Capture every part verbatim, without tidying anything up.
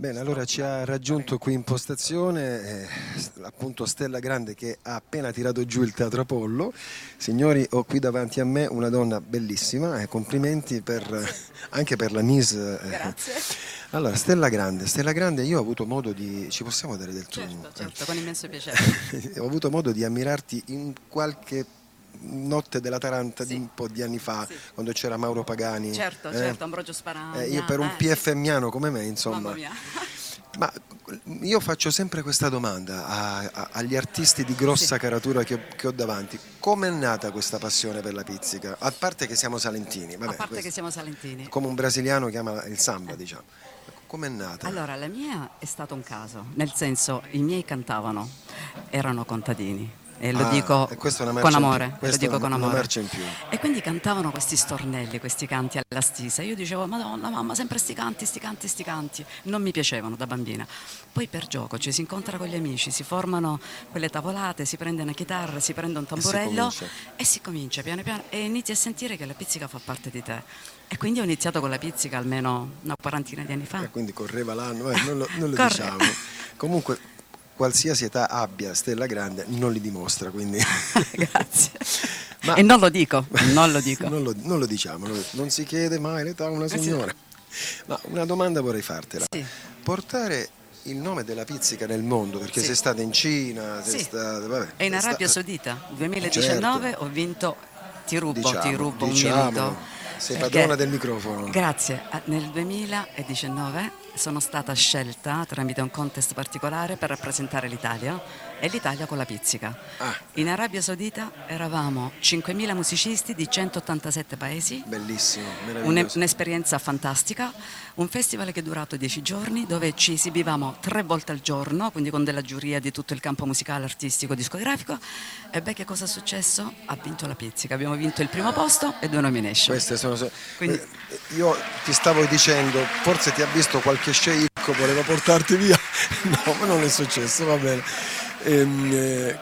Bene, allora ci ha raggiunto qui in postazione eh, appunto Stella Grande, che ha appena tirato giù il Teatro Apollo. Signori, ho qui davanti a me una donna bellissima, eh, complimenti per, anche per la Miss. Eh. Grazie. Allora, Stella Grande, Stella Grande, io ho avuto modo di... ci possiamo dare del tu? Certo, certo, con immenso piacere. Ho avuto modo di ammirarti in qualche notte della Taranta, sì, di un po' di anni fa, sì, quando c'era Mauro Pagani. Certo, eh? certo, Ambrogio Sparagna. Eh, io per un eh, P F miano come me, insomma. Mamma mia. Ma io faccio sempre questa domanda a, a, agli artisti di grossa, sì, caratura che ho, che ho davanti. Come è nata questa passione per la pizzica? A parte che siamo salentini. Vabbè, a parte questo, che siamo salentini. come un brasiliano chiama il samba, eh. diciamo. Come è nata? Allora, la mia è stato un caso, nel senso, i miei cantavano, erano contadini. E lo ah, dico e con amore, lo dico con una amore. marcia in più. E quindi cantavano questi stornelli, questi canti alla stisa. Io dicevo, Madonna, mamma, sempre sti canti, sti canti, sti canti. Non mi piacevano da bambina. Poi per gioco ci si incontra con gli amici, si formano quelle tavolate, si prende una chitarra, si prende un tamburello e si, e si comincia piano piano e inizi a sentire che la pizzica fa parte di te. E quindi ho iniziato con la pizzica almeno una quarantina di anni fa. E quindi correva l'anno, eh, non lo, non lo diciamo. Comunque, qualsiasi età abbia Stella Grande non li dimostra, quindi grazie. Ma... e non lo dico, non lo dico. non, lo, non lo diciamo, non si chiede mai l'età a una signora. Ma una domanda vorrei fartela. Sì. Portare il nome della pizzica nel mondo, perché sì, sei stata in Cina, sei sì, stata, vabbè, e in Arabia sta... Saudita, duemiladiciannove, certo, ho vinto, ti rubo, diciamo, ti rubo diciamo, un minuto. Sei padrona del microfono. Grazie, nel duemiladiciannove sono stata scelta tramite un contest particolare per rappresentare l'Italia e l'Italia con la pizzica. Ah. In Arabia Saudita eravamo cinquemila musicisti di centottantasette paesi. Bellissimo, meraviglioso. Un'esperienza fantastica, un festival che è durato dieci giorni dove ci esibivamo tre volte al giorno, quindi con della giuria di tutto il campo musicale, artistico, discografico. E beh, che cosa è successo? Ha vinto la pizzica, abbiamo vinto il primo posto e due nomination. Queste sono... Quindi... Io ti stavo dicendo, forse ti ha visto qualche sceicco, voleva portarti via. No, ma non è successo, va bene. Ehm, eh,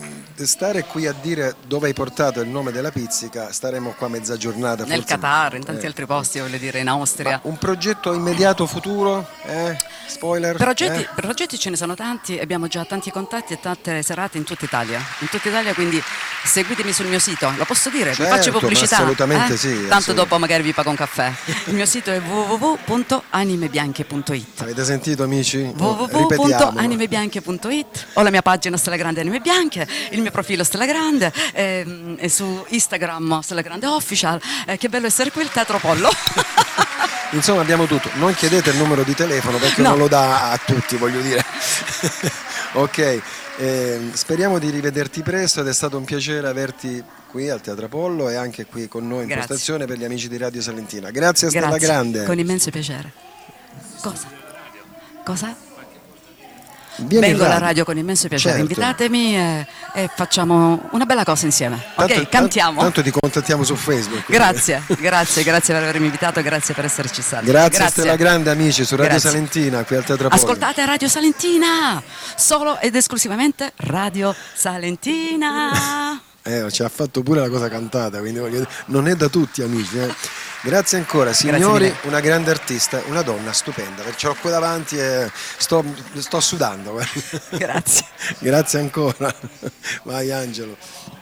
stare qui a dire dove hai portato il nome della pizzica, staremo qua mezza giornata. Nel forse... Qatar, in tanti eh. altri posti, voglio dire, in Austria. Ma un progetto immediato futuro? Eh? Spoiler? Progetti, eh? progetti ce ne sono tanti, abbiamo già tanti contatti e tante serate in tutta Italia. In tutta Italia, quindi seguitemi sul mio sito, lo posso dire? Certo, vi faccio pubblicità. Assolutamente eh? sì. Tanto assolutamente. Dopo magari vi pago un caffè. Il mio sito è w w w punto animebianche punto it. Avete sentito, amici? w w w punto animebianche punto it. Ho la mia pagina Stella Grande Anime Bianche, il mio profilo Stella Grande, e, e su Instagram Stella Grande Official. Eh, che bello essere qui al Teatro Apollo. Insomma, abbiamo tutto. Non chiedete il numero di telefono perché no, non lo dà a tutti, voglio dire. Ok, eh, speriamo di rivederti presto ed è stato un piacere averti qui al Teatro Apollo e anche qui con noi in Grazie. postazione per gli amici di Radio Salentina. Grazie a Stella Grazie. Grande. Con immenso piacere. Cosa? Cosa? Vieni Vengo alla radio con immenso piacere, certo. Invitatemi e, e facciamo una bella cosa insieme. Tanto, ok, cantiamo. Tanto ti contattiamo su Facebook. Grazie, grazie, grazie per avermi invitato e grazie per esserci stati. Grazie, grazie. Stella Grande, amici, su Radio grazie. Salentina, qui al Teatro Apollo. Ascoltate Radio Salentina, solo ed esclusivamente Radio Salentina. Eh, ci ha fatto pure la cosa cantata, quindi voglio dire, non è da tutti, amici. Eh. Grazie ancora, signori, Grazie una grande artista, una donna stupenda, perché ce l'ho qui davanti e sto, sto sudando. Grazie. Grazie ancora. Vai Angelo.